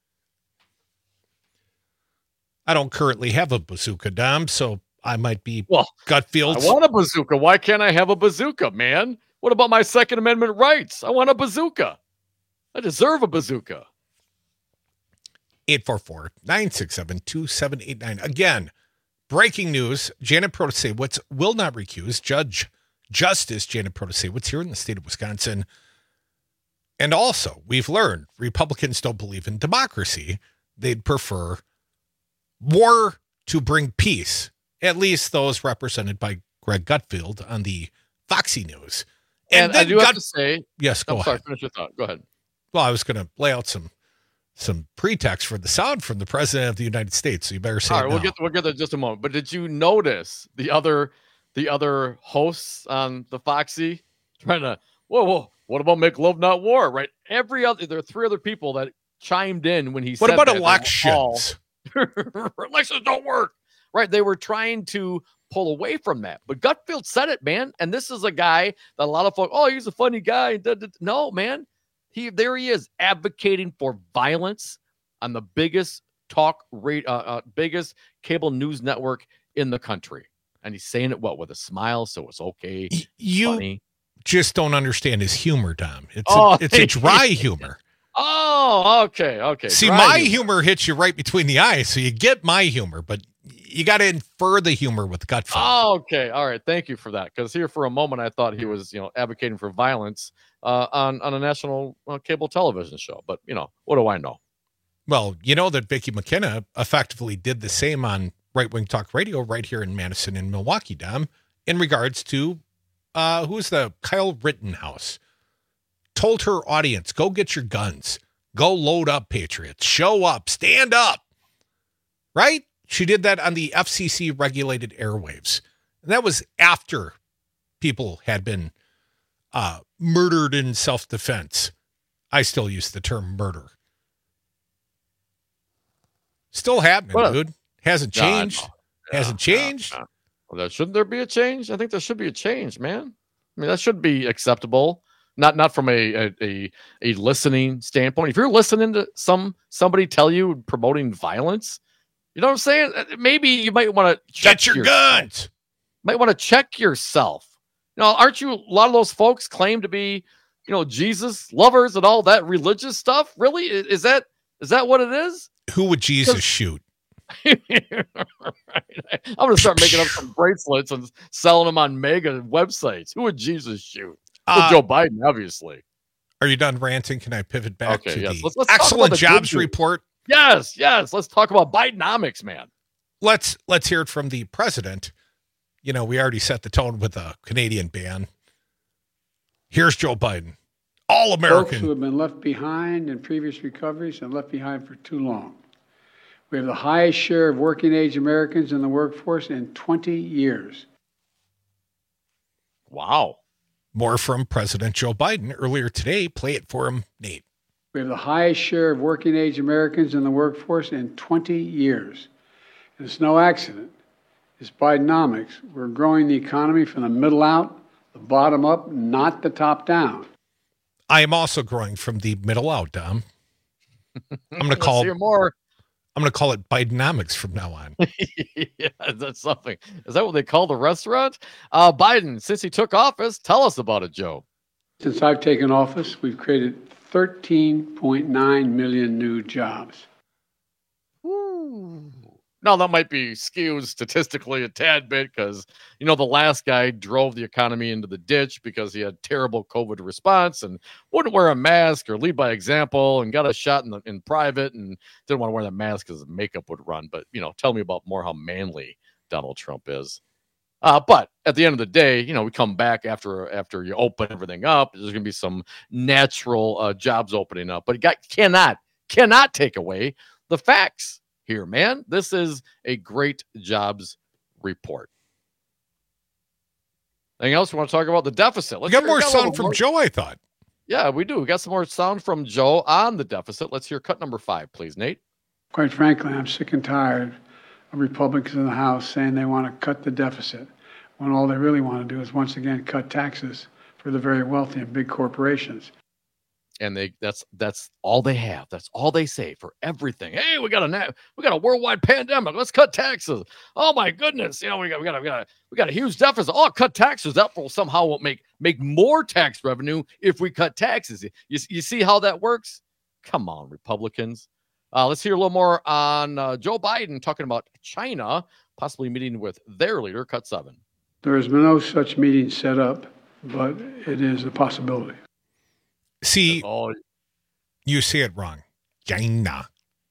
I don't currently have a bazooka, Dom, so I might be Gutfield's. I want a bazooka. Why can't I have a bazooka, man? What about my Second Amendment rights? I want a bazooka. I deserve a bazooka. 844-967-2789. Again, breaking news. Janet Protasiewicz will not recuse. Justice Janet Protasiewicz here in the state of Wisconsin. And also, we've learned Republicans don't believe in democracy. They'd prefer war to bring peace. At least those represented by Greg Gutfeld on the Foxy News. And I do have to say, yes, go ahead. Sorry, finish your thought. Go ahead. Well, I was going to lay out some pretext for the sound from the President of the United States. So you better say. All right, we'll get there in just a moment. But did you notice the other hosts on the Foxy trying to whoa? What about make love not war? Right? There are three other people that chimed in when he said. What about elections? Elections don't work. Right. They were trying to pull away from that. But Gutfeld said it, man. And this is a guy that a lot of folks, he's a funny guy. No, man. There he is advocating for violence on the biggest biggest cable news network in the country. And he's saying it with a smile. So it's okay. Funny. Just don't understand his humor, Dom. It's a dry humor. Oh, okay. See, my humor hits you right between the eyes, so you get my humor, but you got to infer the humor with Gutfeld. Oh, okay. All right. Thank you for that. Because here for a moment, I thought he was, advocating for violence on a national cable television show. But, what do I know? Well, you know that Vicki McKenna effectively did the same on Right Wing Talk Radio right here in Madison and Milwaukee, Dom, in regards to who's the Kyle Rittenhouse. Told her audience, go get your guns. Go load up, patriots. Show up. Stand up. Right? She did that on the FCC regulated airwaves. And that was after people had been murdered in self-defense. I still use the term murder. Still happening, dude. Hasn't changed. Hasn't changed. Well, shouldn't there be a change? I think there should be a change, man. I mean, that should be acceptable. Not from a listening standpoint. If you're listening to somebody tell you promoting violence, you know what I'm saying? Maybe you might want to check your guns. Might want to check yourself. Aren't you? A lot of those folks claim to be, Jesus lovers and all that religious stuff. Really, is that what it is? Who would Jesus shoot? I'm going to start making up some bracelets and selling them on mega websites. Who would Jesus shoot? Joe Biden, obviously. Are you done ranting? Can I pivot back to yes. the let's excellent jobs report? Yes. Let's talk about Bidenomics, man. Let's hear it from the president. We already set the tone with a Canadian ban. Here's Joe Biden. all American. Folks who have been left behind in previous recoveries and left behind for too long. We have the highest share of working-age Americans in the workforce in 20 years. Wow. More from President Joe Biden earlier today. Play it for him, Nate. We have the highest share of working-age Americans in the workforce in 20 years. And it's no accident. It's Bidenomics. We're growing the economy from the middle out, the bottom up, not the top down. I am also growing from the middle out, Dom. I'm going to call more. I'm going to call it Bidenomics from now on. Yeah, that's something. Is that what they call the restaurant? Biden, since he took office, tell us about it, Joe. Since I've taken office, we've created 13.9 million new jobs. Ooh. Now, that might be skewed statistically a tad bit because, the last guy drove the economy into the ditch because he had terrible COVID response and wouldn't wear a mask or lead by example and got a shot in private and didn't want to wear that mask because makeup would run. But, tell me about more how manly Donald Trump is. But at the end of the day, we come back after you open everything up. There's going to be some natural jobs opening up. But it cannot take away the facts. Here, man. This is a great jobs report. Anything else you want to talk about? The deficit. We got more sound from Joe, I thought. Yeah, we do. We got some more sound from Joe on the deficit. Let's hear cut number 5, please, Nate. Quite frankly, I'm sick and tired of Republicans in the House saying they want to cut the deficit when all they really want to do is once again cut taxes for the very wealthy and big corporations. And that's all they have. That's all they say for everything. Hey, we got a worldwide pandemic. Let's cut taxes. Oh my goodness, we got a huge deficit. Oh, cut taxes. That will somehow make more tax revenue if we cut taxes. You see how that works? Come on, Republicans. Let's hear a little more on Joe Biden talking about China possibly meeting with their leader. Cut 7. There has been no such meeting set up, but it is a possibility. See, you say it wrong. China.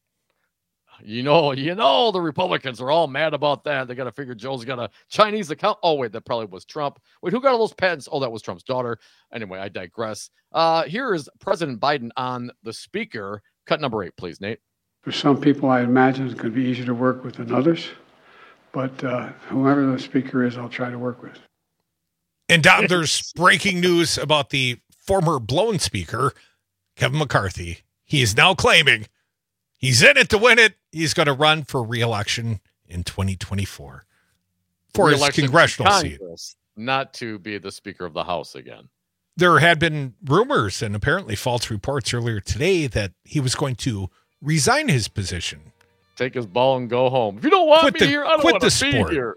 The Republicans are all mad about that. They got to figure Joe's got a Chinese account. Oh, wait, that probably was Trump. Wait, who got all those patents? Oh, that was Trump's daughter. Anyway, I digress. Here is President Biden on the speaker. Cut number 8, please, Nate. For some people, I imagine it's going to be easier to work with than others. But whoever the speaker is, I'll try to work with. And Dom, there's breaking news about the former blown speaker, Kevin McCarthy. He is now claiming he's in it to win it. He's going to run for re-election in 2024 for his congressional seat. Not to be the Speaker of the House again. There had been rumors and apparently false reports earlier today that he was going to resign his position. Take his ball and go home. If you don't want me here, I don't want to be here.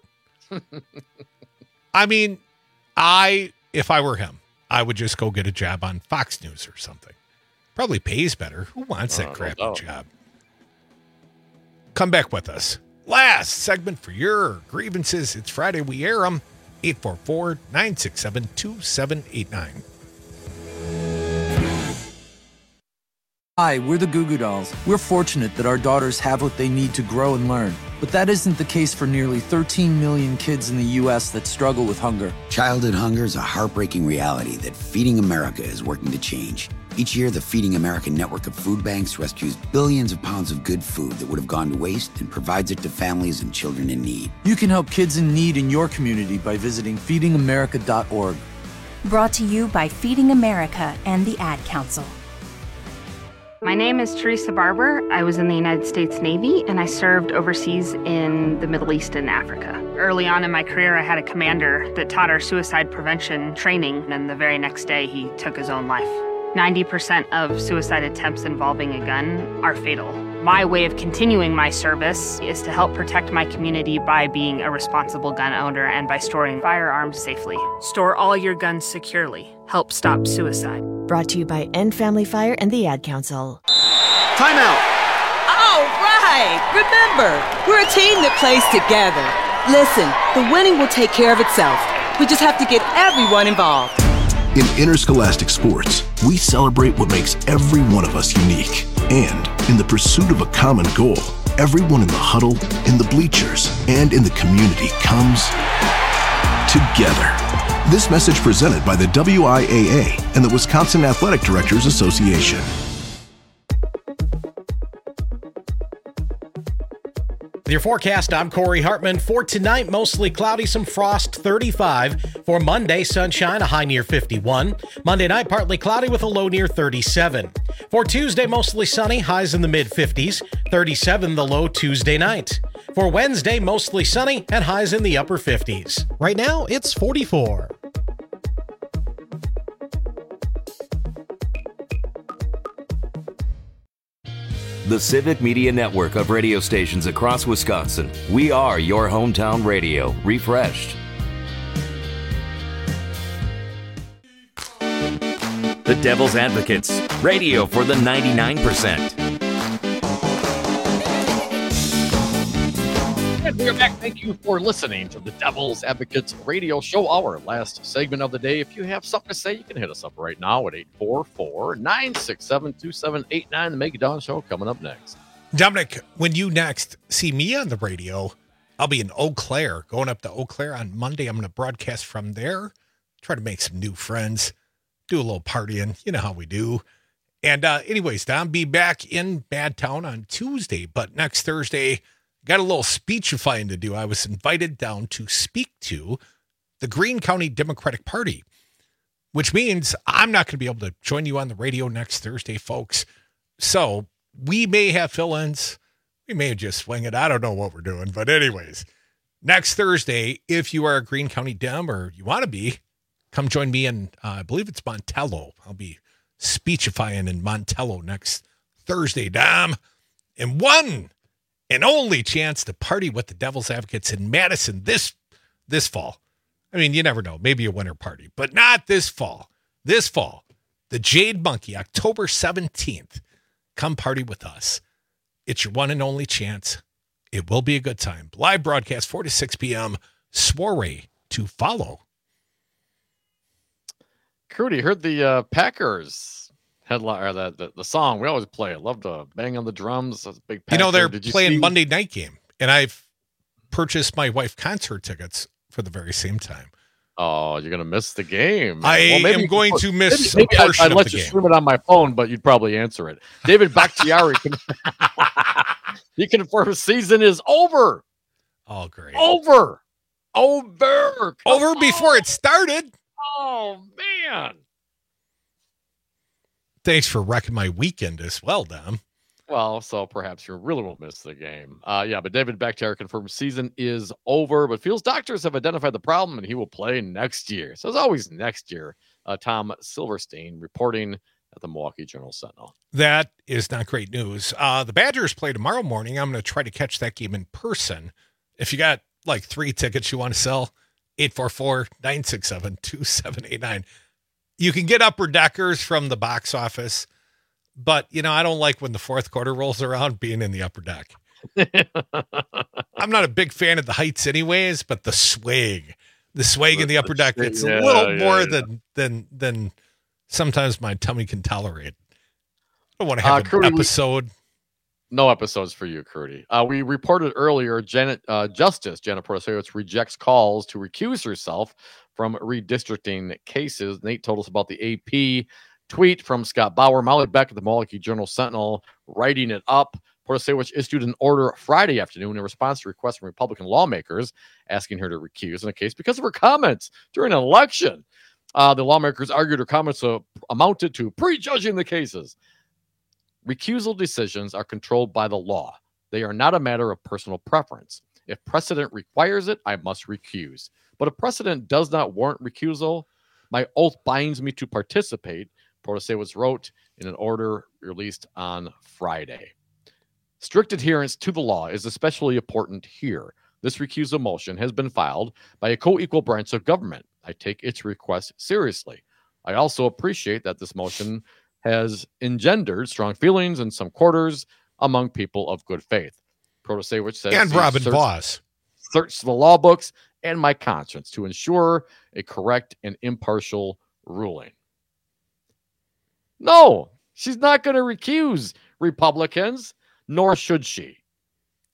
I mean, if I were him, I would just go get a job on Fox News or something. Probably pays better. Who wants that crappy job? Come back with us. Last segment for your grievances. It's Friday. We air them. 844-967-2789. Hi, we're the Goo Goo Dolls. We're fortunate that our daughters have what they need to grow and learn. But that isn't the case for nearly 13 million kids in the U.S. that struggle with hunger. Childhood hunger is a heartbreaking reality that Feeding America is working to change. Each year, the Feeding America network of food banks rescues billions of pounds of good food that would have gone to waste and provides it to families and children in need. You can help kids in need in your community by visiting feedingamerica.org. Brought to you by Feeding America and the Ad Council. My name is Teresa Barber. I was in the United States Navy, and I served overseas in the Middle East and Africa. Early on in my career, I had a commander that taught our suicide prevention training, and the very next day, he took his own life. 90% of suicide attempts involving a gun are fatal. My way of continuing my service is to help protect my community by being a responsible gun owner and by storing firearms safely. Store all your guns securely. Help stop suicide. Brought to you by End Family Fire and the Ad Council. Time out! All right! Remember, we're a team that plays together. Listen, the winning will take care of itself. We just have to get everyone involved. In interscholastic sports, we celebrate what makes every one of us unique. And in the pursuit of a common goal, everyone in the huddle, in the bleachers, and in the community comes together. This message presented by the WIAA and the Wisconsin Athletic Directors Association. With your forecast, I'm Corey Hartman. For tonight, mostly cloudy, some frost, 35. For Monday, sunshine, a high near 51. Monday night, partly cloudy with a low near 37. For Tuesday, mostly sunny, highs in the mid-50s. 37 the low Tuesday night. For Wednesday, mostly sunny and highs in the upper 50s. Right now, it's 44. The Civic Media Network of radio stations across Wisconsin. We are your hometown radio, refreshed. The Devil's Advocates, radio for the 99%. And we are back. Thank you for listening to the Devil's Advocates radio show, our last segment of the day. If you have something to say, you can hit us up right now at 844-967-2789. The Make It Dawn Show coming up next. Dominic, when you next see me on the radio, I'll be in Eau Claire, going up to Eau Claire on Monday. I'm going to broadcast from there, try to make some new friends, do a little partying. You know how we do. And anyways, I'll be back in Badtown on Tuesday, but next Thursday, got a little speechifying to do. I was invited down to speak to the Greene County Democratic Party, which means I'm not going to be able to join you on the radio next Thursday, folks. So we may have fill-ins. We may just swing it. I don't know what we're doing. But anyways, next Thursday, if you are a Greene County Dem or you want to be, come join me in, I believe it's Montello. I'll be speechifying in Montello next Thursday, Dom. And one and only chance to party with the Devil's Advocates in Madison this fall. I mean, you never know. Maybe a winter party, but not this fall. This fall, the Jade Monkey, October 17th. Come party with us. It's your one and only chance. It will be a good time. Live broadcast 4 to 6 p.m. Soiree to follow. Crudy, heard the Packers headline, or the song we always play. I love to bang on the drums. That's a big Packer. They're playing Monday night game, and I've purchased my wife concert tickets for the very same time. Oh, you're gonna miss the game. I am going to miss a portion I'd of let the you game. stream it on my phone, but you'd probably answer it. David Bakhtiari he confirms season is over. Oh, great. Over before it started. Oh man. Thanks for wrecking my weekend as well, Dom. Well, so perhaps you really will miss the game. But David Bakhtiari confirms season is over, but feels doctors have identified the problem and he will play next year. So it's always next year. Tom Silverstein reporting at the Milwaukee Journal-Sentinel. That is not great news. The Badgers play tomorrow morning. I'm going to try to catch that game in person. If you got like 3 tickets you want to sell, 844-967-2789. You can get upper deckers from the box office, but, I don't like when the fourth quarter rolls around being in the upper deck. I'm not a big fan of the heights anyways, but the swag in the upper deck, it's a little more than sometimes my tummy can tolerate. I don't want to have an episode. No episodes for you, Crudy. We reported earlier, Justice Janet Protasiewicz rejects calls to recuse herself from redistricting cases. Nate told us about the AP tweet from Scott Bauer. Molly Beck at the Milwaukee Journal-Sentinel writing it up. Protasiewicz issued an order Friday afternoon in response to requests from Republican lawmakers asking her to recuse in a case because of her comments during an election. The lawmakers argued her comments amounted to prejudging the cases. Recusal decisions are controlled by the law. They are not a matter of personal preference. If precedent requires it, I must recuse. But if precedent does not warrant recusal, my oath binds me to participate, Protasiewicz wrote in an order released on Friday. Strict adherence to the law is especially important here. This recusal motion has been filed by a co-equal branch of government. I take its request seriously. I also appreciate that this motion has engendered strong feelings in some quarters among people of good faith. Protasiewicz says, and Robin Voss search the law books and my conscience to ensure a correct and impartial ruling. No, she's not going to recuse Republicans, nor should she.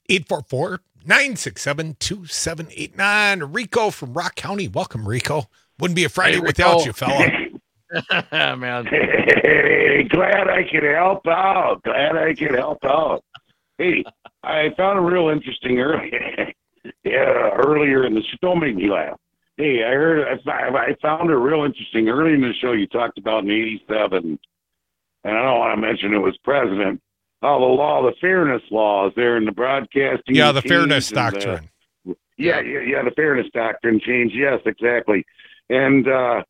844-967-2789. Rico from Rock County. Welcome, Rico. Wouldn't be a Friday without you, fella. Man. Hey, glad I could help out. Hey, I found a real interesting earlier in the show. Don't make me laugh. Hey, I found it real interesting early in the show. You talked about in '87, and I don't want to mention who was president. Oh, the fairness laws there in the broadcasting. Yeah, the fairness doctrine. The fairness doctrine change. Yes, exactly. And,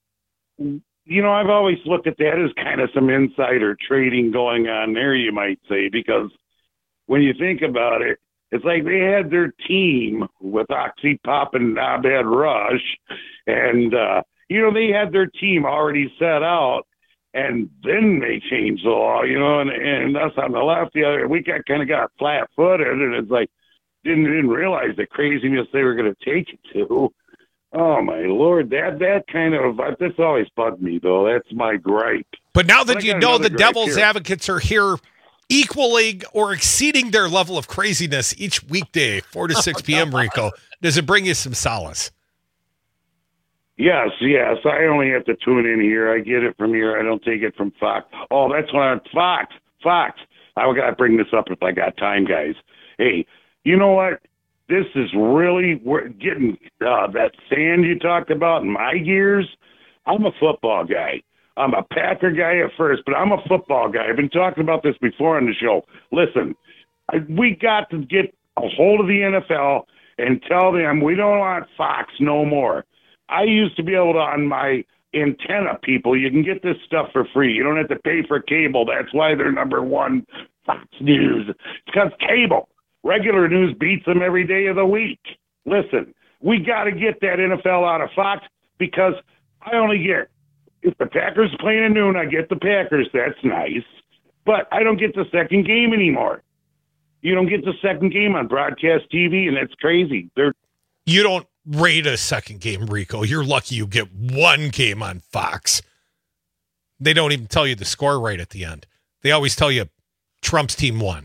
I've always looked at that as kind of some insider trading going on there, you might say, because when you think about it, it's like they had their team with Oxypop and Abed Rush, and, they had their team already set out, and then they changed the law, and us on the left, we got flat-footed, and it's like, didn't realize the craziness they were going to take it to. Oh my Lord, that's always bugged me though. That's my gripe. But now that you know the devil's advocates are here equaling or exceeding their level of craziness each weekday, 4 to 6 p.m., Rico, does it bring you some solace? Yes. I only have to tune in here. I get it from here. I don't take it from Fox. Oh, that's when I'm Fox. I got to bring this up if I got time, guys. Hey, you know what? This is really getting that sand you talked about in my gears. I'm a football guy. I'm a Packer guy at first, but I'm a football guy. I've been talking about this before on the show. Listen, we got to get a hold of the NFL and tell them we don't want Fox no more. I used to be able to, on my antenna, people, you can get this stuff for free. You don't have to pay for cable. That's why they're number one, Fox News. It's because cable. Regular news beats them every day of the week. Listen, we got to get that NFL out of Fox because I only get, if the Packers playing at noon, I get the Packers. That's nice. But I don't get the second game anymore. You don't get the second game on broadcast TV, and that's crazy. You don't rate a second game, Rico. You're lucky you get one game on Fox. They don't even tell you the score right at the end. They always tell you Trump's team won.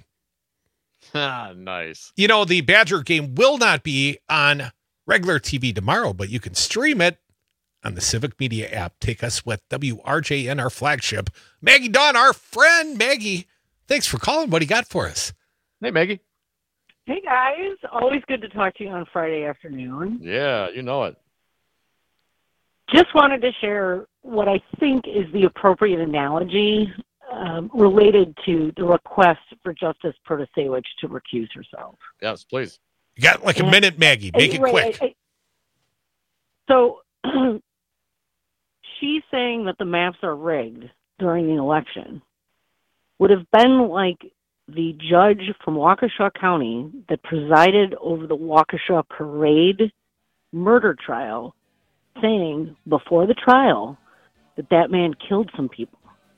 Nice. The Badger game will not be on regular TV tomorrow, but you can stream it on the Civic Media app. Take us with WRJN, our flagship. Maggie Dawn, our friend. Maggie, thanks for calling. What do you got for us? Hey, Maggie. Hey, guys. Always good to talk to you on Friday afternoon. Yeah, you know it. Just wanted to share what I think is the appropriate analogy related to the request for Justice Protasewicz to recuse herself. Yes, please. You got like a minute, Maggie. Make it quick. So she's saying that the maps are rigged during the election. Would have been like the judge from Waukesha County that presided over the Waukesha Parade murder trial saying before the trial that man killed some people.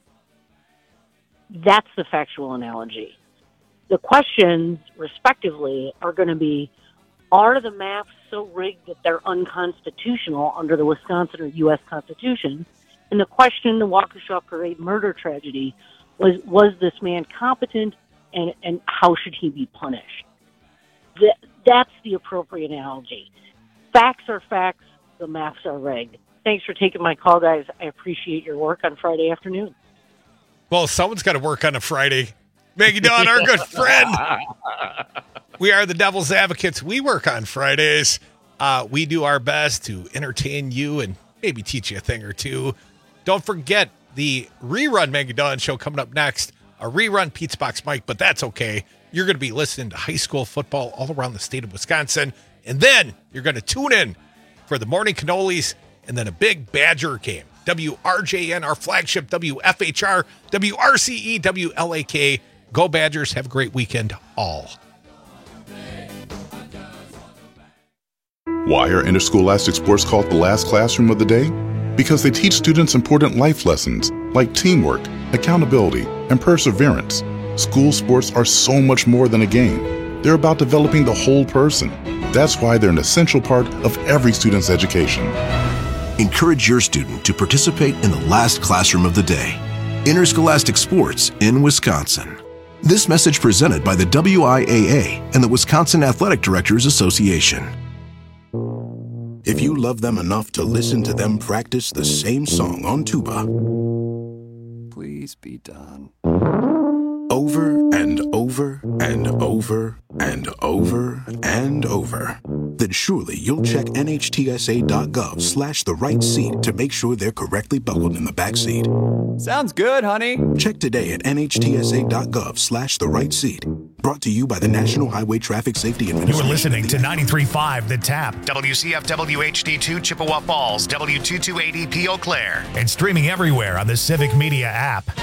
That's the factual analogy. The questions, respectively, are going to be, are the maps so rigged that they're unconstitutional under the Wisconsin or U.S. Constitution? And the question, the Waukesha Parade murder tragedy, was this man competent, and how should he be punished? That's the appropriate analogy. Facts are facts. The maps are rigged. Thanks for taking my call, guys. I appreciate your work on Friday afternoon. Well, someone's got to work on a Friday. Maggie Dawn, our good friend. We are the Devil's Advocates. We work on Fridays. We do our best to entertain you and maybe teach you a thing or two. Don't forget the rerun Maggie Dawn show coming up next. A rerun Pete's Box Mike, but that's okay. You're going to be listening to high school football all around the state of Wisconsin. And then you're going to tune in for the morning cannolis and then a big Badger game. WRJN, our flagship, WFHR, WRCE, WLAK. Go Badgers. Have a great weekend, all. Why are interscholastic sports called the last classroom of the day? Because they teach students important life lessons like teamwork, accountability, and perseverance. School sports are so much more than a game. They're about developing the whole person. That's why they're an essential part of every student's education. Encourage your student to participate in the last classroom of the day. Interscholastic sports in Wisconsin. This message presented by the WIAA and the Wisconsin Athletic Directors Association. if you love them enough to listen to them practice the same song on tuba. Please be done. Over and over and over and over and over. Then surely you'll check NHTSA.gov/the right seat to make sure they're correctly buckled in the back seat. Sounds good, honey. Check today at NHTSA.gov/the right seat. Brought to you by the National Highway Traffic Safety Administration. You're listening to 93.5 The Tap, WCFW HD2 Chippewa Falls, W228EP Eau Claire, and streaming everywhere on the Civic Media app.